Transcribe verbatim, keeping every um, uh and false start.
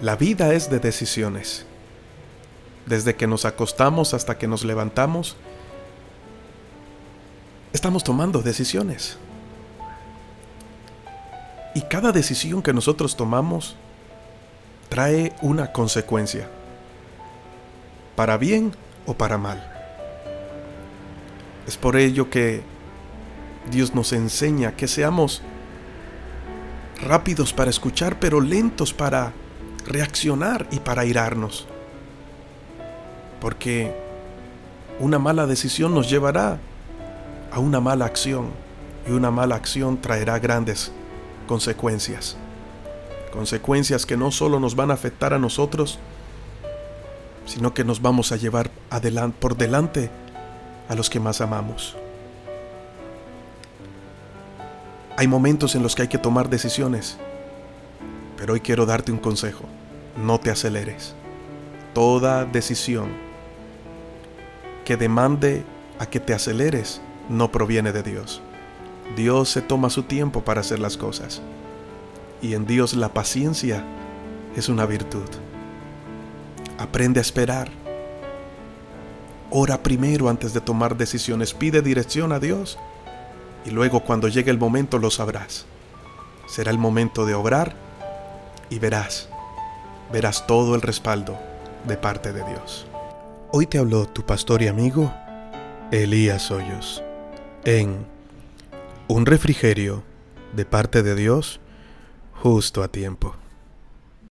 La vida es de decisiones. Desde que nos acostamos hasta que nos levantamos, estamos tomando decisiones. Y cada decisión que nosotros tomamos trae una consecuencia, para bien o para mal. Es por ello que Dios nos enseña que seamos rápidos para escuchar, pero lentos para reaccionar y para airarnos. Porque una mala decisión nos llevará a una mala acción, y una mala acción traerá grandes consecuencias. Consecuencias que no solo nos van a afectar a nosotros, sino que nos vamos a llevar adelante, por delante a los que más amamos. Hay momentos en los que hay que tomar decisiones, pero hoy quiero darte un consejo: no te aceleres. Toda decisión que demande a que te aceleres no proviene de Dios. Dios se toma su tiempo para hacer las cosas, y en Dios la paciencia es una virtud. Aprende a esperar. Ora primero antes de tomar decisiones. Pide dirección a Dios, y luego, cuando llegue el momento, lo sabrás. Será el momento de obrar, y verás, verás todo el respaldo de parte de Dios. Hoy te habló tu pastor y amigo, Elías Hoyos, en Un refrigerio de parte de Dios, justo a tiempo.